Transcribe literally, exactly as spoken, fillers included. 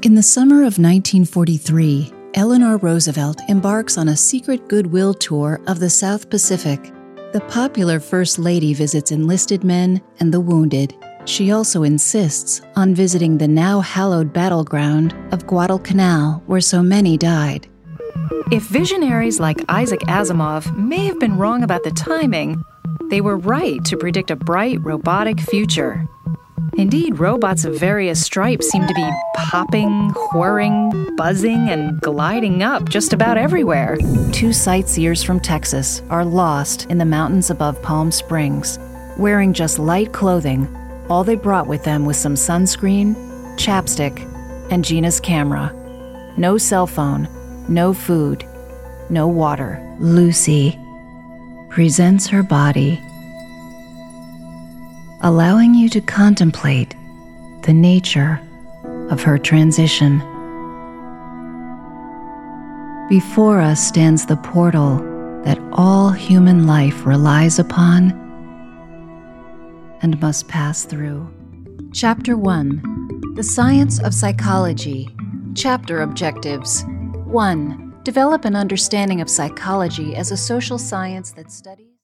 In the summer of nineteen forty-three, Eleanor Roosevelt embarks on a secret goodwill tour of the South Pacific. The popular First Lady visits enlisted men and the wounded. She also insists on visiting the now hallowed battleground of Guadalcanal, where so many died. If visionaries like Isaac Asimov may have been wrong about the timing, they were right to predict a bright, robotic future. Indeed, robots of various stripes seem to be popping, whirring, buzzing, and gliding up just about everywhere. Two sightseers from Texas are lost in the mountains above Palm Springs. Wearing just light clothing, all they brought with them was some sunscreen, chapstick, and Gina's camera. No cell phone, no food, no water. Lucy presents her body, allowing you to contemplate the nature of her transition. Before us stands the portal that all human life relies upon and must pass through. Chapter one. The Science of Psychology. Chapter Objectives. one. Develop an understanding of psychology as a social science that studies